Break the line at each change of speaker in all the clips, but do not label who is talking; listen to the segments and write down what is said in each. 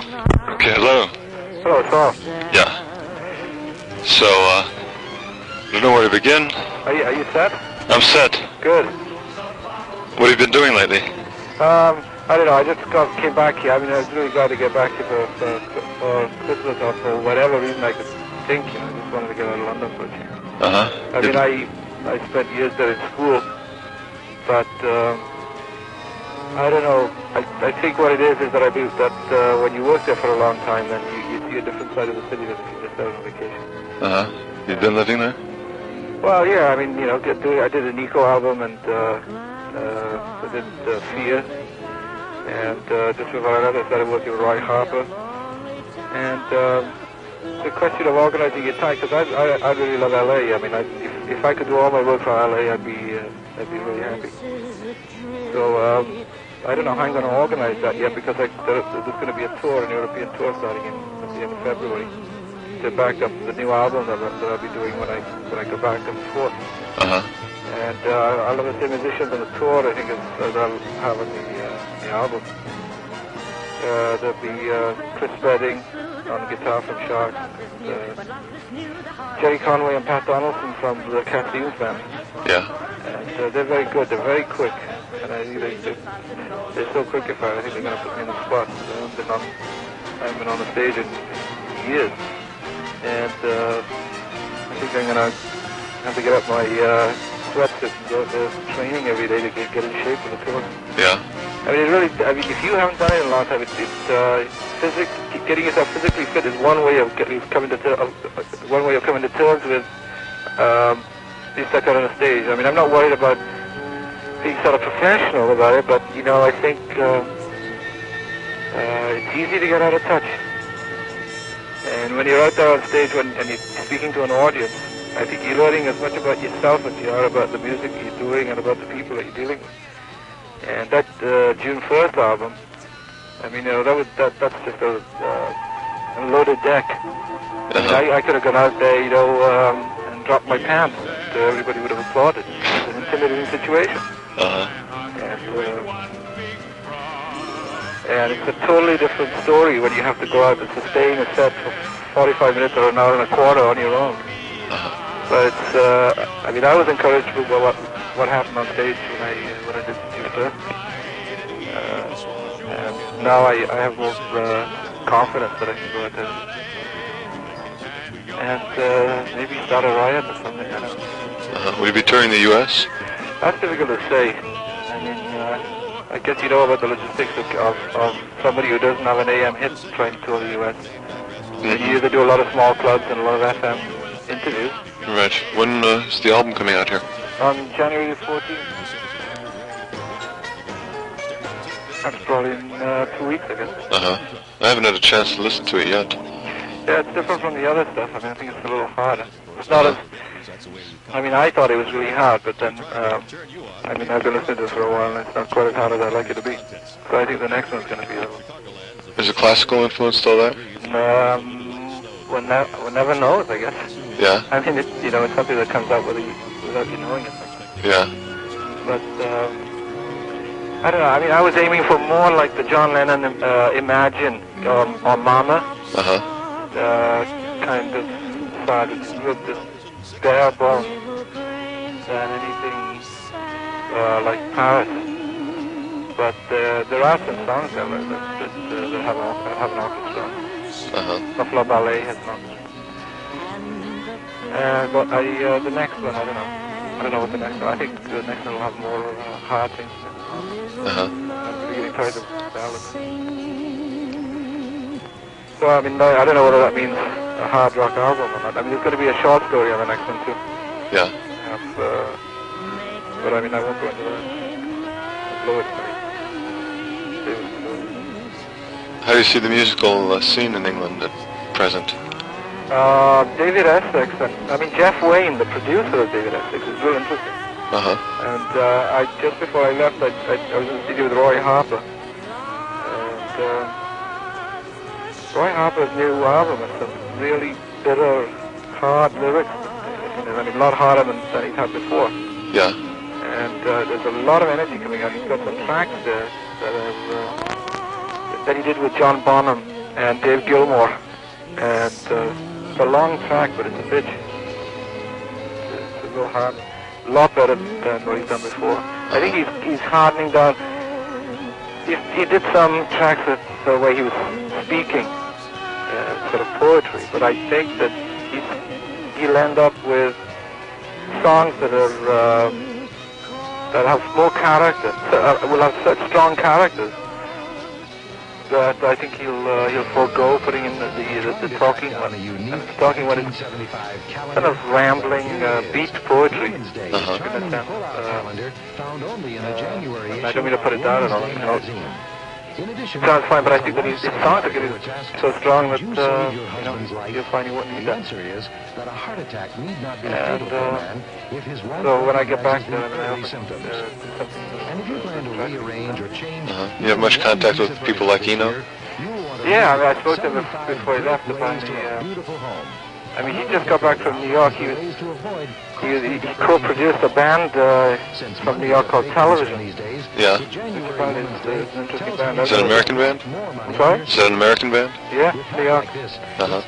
Okay, hello.
Hello, Saul.
Yeah. So, I don't know where to begin.
Are you set?
I'm set.
Good.
What have you been doing lately?
I don't know. I just came back here. I mean, I was really glad to get back here for Christmas or for whatever reason I could think. You know, I just wanted to get out of London for a change. I mean, I spent years there in school, but I don't know. I think what it is that I do that when you work there for a long time, then you see a different side of the city than if you just out on vacation.
You've been living there?
Well, yeah. I mean, you know, I did an Nico album and I did Fear, and just before that I started working with Roy Harper. And the question of organizing your time, because I really love LA. I mean, if I could do all my work for LA, I'd be really happy. So I don't know how I'm going to organize that yet, because there's going to be a tour, an European tour starting at the end of February to back up the new album that I'll be doing when I go back and forth. And I'll have the same musicians on the tour, I think, as I'll have on the album. There'll be Chris Spedding on guitar from Shark, Jerry Conway and Pat Donaldson from the Cat Stevens Band.
Yeah.
And they're very good, they're very quick. And I think they're so quick, I think they're going to put me in the spot. I haven't been on the stage in years. And I think I'm going to have to get up my sweatsuit and go to training every day to get in shape for the tour.
Yeah.
I mean, if you haven't done it in a long time, getting yourself physically fit is one way of coming to terms with being stuck out on a stage. I mean, I'm not worried about being sort of professional about it, but you know, I think it's easy to get out of touch. And when you're out there on stage and you're speaking to an audience, I think you're learning as much about yourself as you are about the music that you're doing and about the people that you're dealing with. And that June 1st album, I mean, you know, that's just a loaded deck. I mean, I could have gone out there, you know, and dropped my pants, and everybody would have applauded. It's an intimidating situation. And it's a totally different story when you have to go out and sustain a set for 45 minutes or an hour and a quarter on your own. But it's, I mean, I was encouraged with what happened on stage when I did June 1st. And now I have more confidence that I can go out there and maybe start a riot or something. I don't know.
Will you be touring the U.S.?
That's difficult to say. I mean, I guess you know about the logistics of somebody who doesn't have an AM hit trying to tour the U.S. You either do a lot of small clubs and a lot of FM interviews.
Right. When is the album coming out here?
On January 14th. That's probably in 2 weeks, I guess.
I haven't had a chance to listen to it yet.
Yeah, it's different from the other stuff. I mean, I think it's a little harder. It's not as... I mean, I thought it was really hard, but then, I mean, I've been listening to it for a while, and it's not quite as hard as I'd like it to be. So I think the next one's going to be a little...
Is the classical influence still there?
One never knows, I guess.
Yeah.
I mean, it's, you know, it's something that comes out without you knowing it.
Yeah.
But, I don't know. I mean, I was aiming for more like the John Lennon Imagine or Mama kind of side. It's just bare bones than anything like Paris. But there are some songs there that have an orchestra. Buffalo Ballet has an orchestra. But the next one, I don't know. I don't know what the next one. I think the next one will have more hard things. I'm getting tired of ballads. So I mean, I don't know whether that means a hard rock album or not. I mean, there's going to be a short story on the next one too.
Yeah.
But I mean, I won't go into that. I'll blow it.
How do you see the musical scene in England at present?
David Essex, I mean, Jeff Wayne, the producer of David Essex, is real interesting. And just before I left, I was in the studio with Roy Harper. And Roy Harper's new album has some really bitter, hard lyrics. I mean, a lot harder than he's had before.
Yeah.
And there's a lot of energy coming out. He's got some tracks there that he did with John Bonham and Dave Gilmore. And it's a long track, but it's a bitch. It's a real hard, a lot better than what he's done before. I think he's hardening down. He did some tracks where he was speaking, sort of poetry, but I think that he'll end up with songs that are that have more character, will have such strong characters that I think he'll forego putting in the talking one. And the talking one is kind of rambling beat poetry. I don't mean to put it down at all. It sounds fine, but I think that his songs are getting so strong that you'll find he wouldn't need that. And so when I get back there, I'm going to have
You have much contact with people like Eno?
Yeah, I mean, I spoke to him before he left about I mean, he just got back from New York. He co-produced a band from New York called Television.
Yeah.
It's an interesting band.
Is that an American band?
I'm sorry?
Is that an American band?
Yeah, New York.
Uh-huh.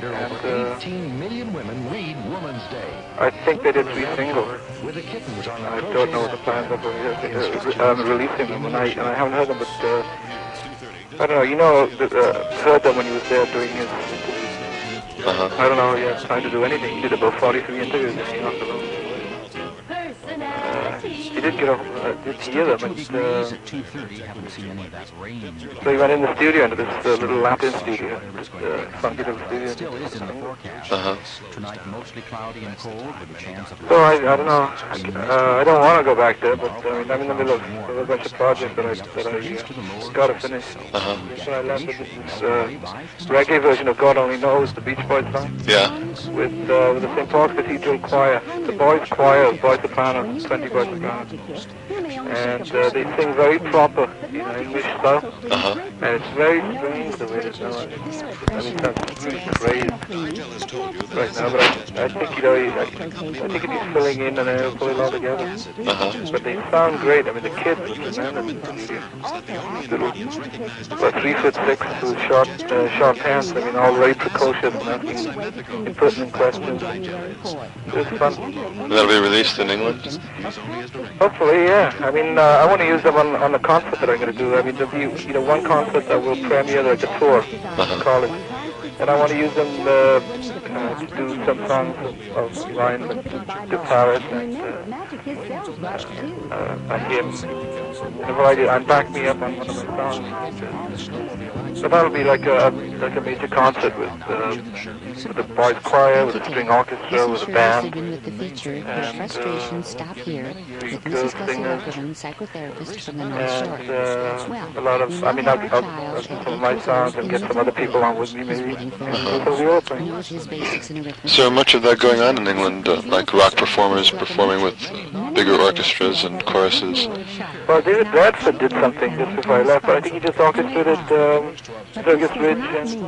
I think they did 3 singles. I don't know what the plans are for releasing them, and I haven't heard them, but I don't know. You know, heard them when he was there doing his interviews. I don't know, he had time to do anything. He did about 43 interviews in New York alone. He did get did hear them, and so he went in the studio, into this little Latin studio, funky little studio. So I don't know, I don't want to go back there, but I mean, I'm in the middle of a bunch of projects that I got to finish. So I landed this reggae version of God Only Knows, the Beach Boys song.
Yeah.
With the St. Paul's Cathedral Choir, the boys' choir, boys soprano, 20 boys soprano. And they sing very proper, English style. And it's very strange the way they do it. I mean, that's really crazy right now, but I think, I think he's filling in and then he'll pull it all together. But they sound great. I mean, the kids are tremendous. Little, about 3'6" with short pants. I mean, all very precocious and asking impertinent questions. It's fun.
That'll be released in England?
Hopefully, yeah. I mean, I want to use them on the concert that I'm going to do. I mean, there'll be, one concert that will premiere like a tour in college. And I want to use them to do some songs of mine to Paris and him. And back me up on one of the songs. So that'll be like a major concert with the boys' choir, with the string orchestra, with a band, and girl singers, and a lot of, I mean, I'll do some of my songs and get some other people on with me maybe.
Is there much of that going on in England, like rock performers performing with bigger orchestras and choruses?
Well, David Bradford did something just before I left, but I think he just orchestrated Fergus Ridge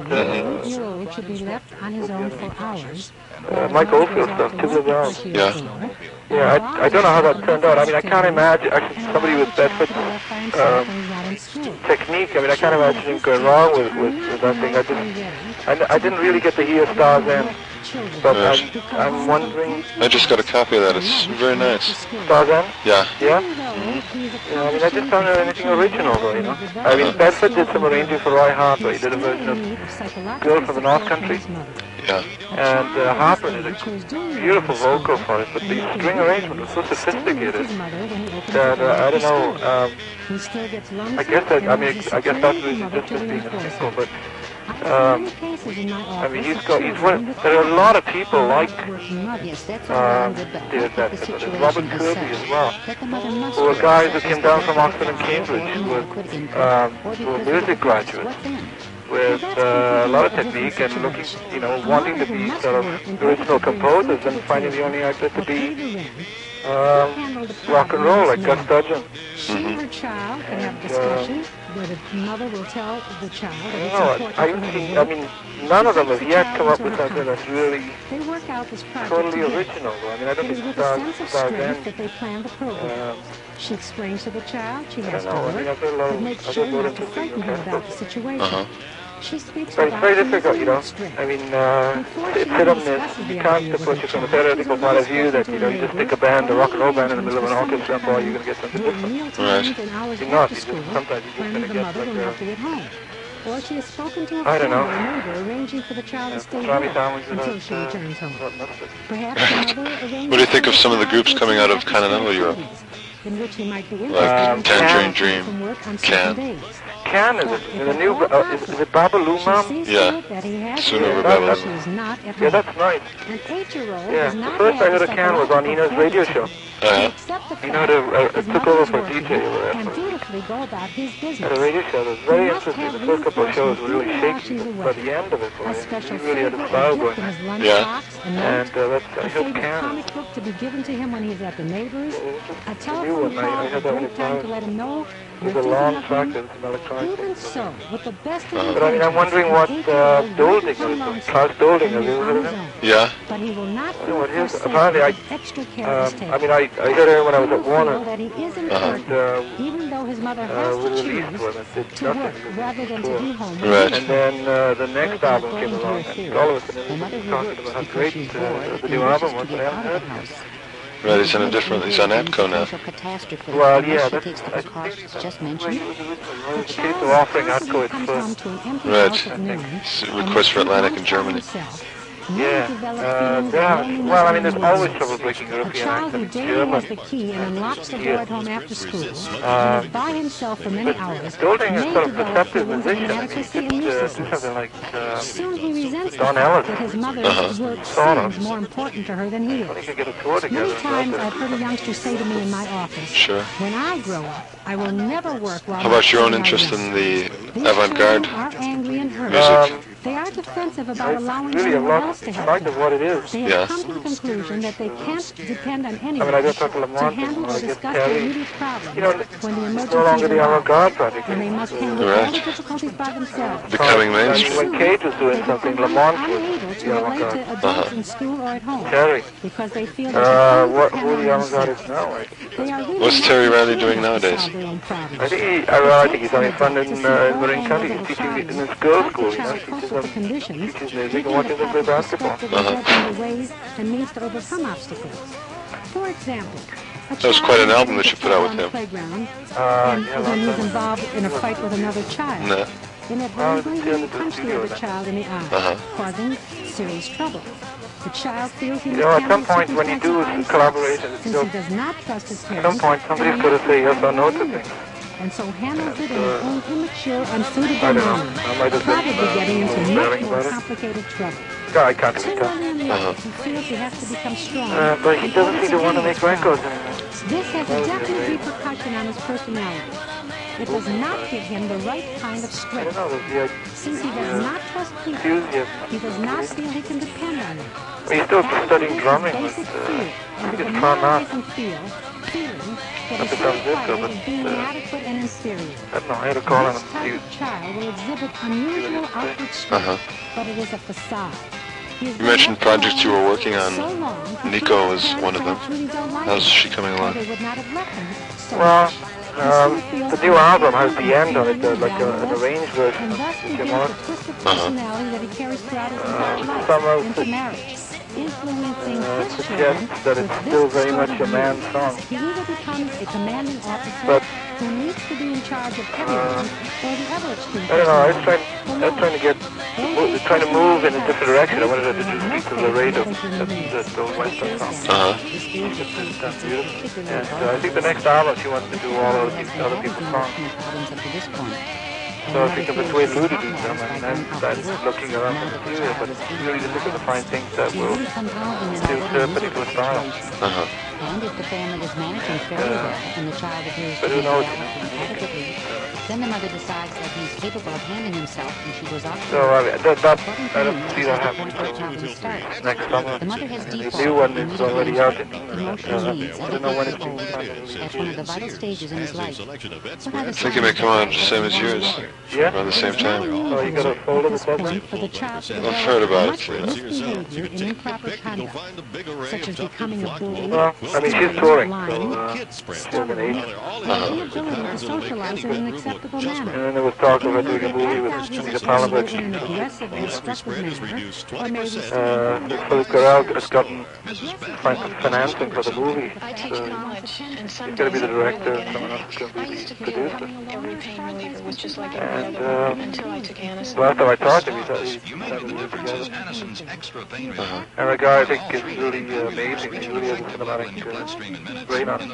and Mike Oldfield stuff, Tubular Bells.
Yeah.
Yeah, I don't know how that turned out. I mean, I can't imagine, actually, somebody with Bedford's technique, I mean, I can't imagine him going wrong with that thing. I didn't really get to hear Stars End, but I'm wondering...
I just got a copy of that. It's very nice.
Stars End?
Yeah.
Yeah? Yeah, I mean, I just don't know anything original, though, I mean, Bedford did some arranging for Roy Harper. He did a version of Girl from the North Country.
Yeah.
And Harper did a beautiful vocal for it, but the string arrangement was so sophisticated that I don't know. I guess that's really just being a single, but I mean, there are a lot of people like David Bedford. There's Robert Kirby as well, who are guys who came down from Oxford and Cambridge, who were music graduates, with a lot of technique and looking, wanting to be sort of original composers and finding the only outlet to be rock and roll, like Gus Dudgeon.
Her child can have discussions where the mother will tell the child that it's important.
I mean, none of them have yet come up with something that's really totally original. I mean, I don't think Stars End.
That they plan the program. She explains to the child, she has to
work,
but make sure not to frighten her about the situation. She speaks
But it's very
about
difficult, you know.
strength.
I mean, it's hit or miss. You can't approach it from a theoretical point of view that, you know, you just stick a band, a rock and roll band in the middle of an orchestra, and boy, you're going to get something different.
Right.
You're not. You just, sometimes you're just going to get like
Or she has spoken to a
I don't
friend
know.
or a neighbor arranging for the child to stay
Swami
there
sandwiches
until
are
she returns home.
not much of it.
Perhaps the mother arranges
What do you think
for
of
the
some of the
child
groups
to
coming out of
attend
continental Europe?
activities in which he might be
Like Tangerine Dream,
from work on
Can.
certain days.
Can, is it? The new, is it Babalu, Mom?
Yeah. Sooner or Babylon.
Yeah, that's nice.
An 8-year-old
Yeah,
does
the
not
first I
have
heard of
the
Can was on Eno's radio show. Eno took over for DJ or whatever.
and dutifully go about his
At
business.
a radio show that was very interesting. The first couple of shows were really shaky, but by the end of it, boy,
A special
he really had a
favor
style
or
going.
gift in his lunch
Yeah.
box, a note,
And that's, I
a
heard
favorite
Can.
comic book to be given to him when he's at the neighbor's, a
new
telephone
one. I
call
heard
at
that when
break
it
time to
was.
let him know
It
you're
was a
thinking
long
of
track
him.
that was an electronic
Even
thing.
so, with the best
But I mean, I'm wondering what Dolding is. Klaus Dolding, have you ever heard of him?
Yeah.
But he will not
know what
do
his-
for
apparently I-
extra care is taken.
I mean, I heard her when I was at Warner.
That he is
And
important, even though his mother has
we
to
released
choose
one that did
to work
nothing.
rather than to
Sure.
be home.
Right.
And then the next album came along, and all of a sudden everybody was talking about how great the new album was, but I haven't heard it yet.
Right, he's on a different, he's on APCO now.
Well, yeah, that's, I think
just
the way
mentioned.
it was originally. It was a case of offering Atco its first.
Right. Request for Atlantic in Germany.
Yeah, well, I mean, there's always trouble breaking
A
European
child who
accents in
daily has
German.
the key and unlocks the door at home after school, and is by himself for many hours,
Dolding is
may
sort of
develop
perceptive
feelings of
musician. I mean,
inadequacy and
he could do
uselessness.
something like,
Soon he resents the
Don
fact
Ellis.
that his mother's work
Sort of.
seems more important to her than he
he
is.
could get a tour together.
Many times I've heard a youngster say to me in my office,
Sure.
when I grow up, I will never work while
How about your own
my
interest
children
in the
These
avant-garde
children are angry and hurt.
music?
They are defensive about allowing
Really, a
anyone
lot,
else to
in
help
spite
them.
of what it is.
They have
Yeah.
come to the conclusion that they can't depend on anyone
I talk to
to
Lamont
handle
when
or
I get
discuss their
Terry.
immediate problems
You know,
when the
it's no longer
emergencies
the
arise,
avant-garde project.
and they must handle
Right.
all the difficulties by themselves.
Becoming
I mean,
mainstream.
when Cage was doing something, Lamont was
Unable to
the
relate to
avant-garde.
adults in school or at home
Terry.
because they feel that
Who the avant-garde is now?
they are really
What's
not
Terry
able
Riley
to
doing nowadays?
solve their own problems.
I think he's only funded in Marin County. He's teaching in this girls' school. He teaches them teaches music and watching them play basketball.
The ways and means to overcome obstacles. For example,
That was quite an album that you put out with him.
Playground,
Yeah,
and when he's involved in a fight with another child.
No.
Inadvertently,
it's the
he
other
punched the
studio
other
then.
child in the eye, causing serious trouble. The child feels he
You
must
know, at
handle
some point when you do
circumstances by
collaboration,
himself,
you
since
know,
he does not trust his
at
parents.
some point somebody's got to say yes or no to things.
And so handles it in his own immature, unsuitable
I don't know.
manner,
I might have been
probably getting into much
learning
more
about it.
complicated trouble.
I can't
Too
speak up.
early in life, he feels he has to become strong.
But he doesn't seem to want to make records anymore.
This has a definite repercussion on his personality. It does not give him the right kind of
I don't
strength.
know, there's
Since he does not trust people,
enthusiasm.
he does not feel he can depend on them.
He's still studying drumming,
Basic
but
fear
I
and
think
the
it's fun now.
demoralizing feeling that
Not
he's
to come this
so
over,
of being
but,
inadequate and inferior.
I don't know, I had to call him
This
and
type
see.
of child will exhibit unusual outward strength, but it is a facade.
You mentioned projects you were working on.
So long,
Nico was one of them. How's she coming along?
They would not have let him so
Well,
much.
the new album has the end on it, like an arranged version
And
of
thus
Jim
begins the
Morrison.
twisted personality that he carries throughout his entire life
some of
into
the-
marriage, influencing his children
suggests that
with
it's
this
still very
sort
much
of
a man's
view.
song.
He either becomes a commanding officer
But-
who needs to be in charge of everyone, or the other extreme
I don't know, I was
personality.
trying to move in a different direction. I wanted to just keep to the rate of those Western songs. That's beautiful. And I think the next album she wants to do all other people's songs. So I think between Lou to do them, and I'm looking around for material, but it's really difficult to find things that will suit their particular style.
And if the family is managing fairly well and the child appears to
But
be
who knows?
developing adequately, then the mother decides that he's capable of handling himself and she goes off to
So
work.
I don't see that happening
Starts.
next summer.
The mother has
The
default
new one is already out.
emotional needs
I
and
don't know when it's
old
being
at one of the vital stages in his life.
I think it may come out the same as yours,
Yeah?
around the same time.
Oh, you got a folder that says that?
For the child to
I've heard about
much
it,
misbehavior and improper conduct, such as becoming a bully,
Well, I mean, she's touring, so
lying,
she has an age.
or the inability to socialize in an acceptable
And
manner.
then there was talk of her doing a movie with Anita Palmer all about
in an aggressive, destructive manner, or maybe
Philip Corral has gotten financing for the movie. So he's going to be the director and someone else is going to be the producer. And last time I talked to him, he said he work together. And the guy I think is really amazing. He really has a cinematic brain on him.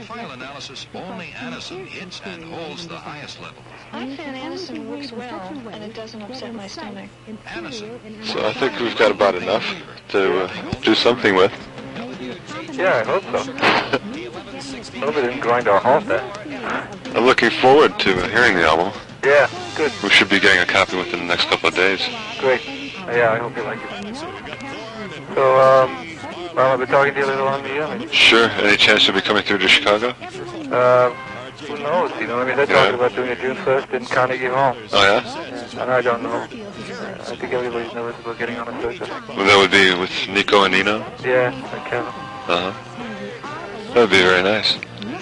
I find Anacin works well, and it doesn't upset my stomach.
So I think we've got about enough to do something with.
Yeah, I hope so. Hope it didn't grind our halt there.
I'm looking forward to hearing the album.
Yeah, good.
We should be getting a copy within the next couple of days.
Great. Yeah, I hope you like it. So, well, I'll be talking to you later on in the year, maybe.
Sure. Any chance you'll be coming through to Chicago?
Who knows, you know, I mean, they're talking about doing it June 1st in Carnegie Hall.
Oh, yeah?
And I don't know. I think everybody's nervous about getting on a circuit.
Well, that would be with Nico and Nino?
Yeah, and Kevin.
Uh-huh. That would be very nice.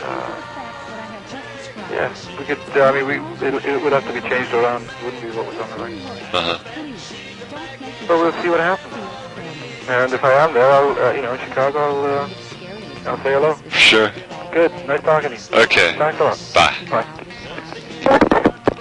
Yeah, we could, I mean, it would have to be changed around. It wouldn't be what was on the record.
Uh-huh.
But we'll see what happens. And if I am there, I'll, you know, in Chicago, I'll say hello.
Sure.
Good. Nice talking to you.
Okay.
Thanks a lot.
Bye.
Bye.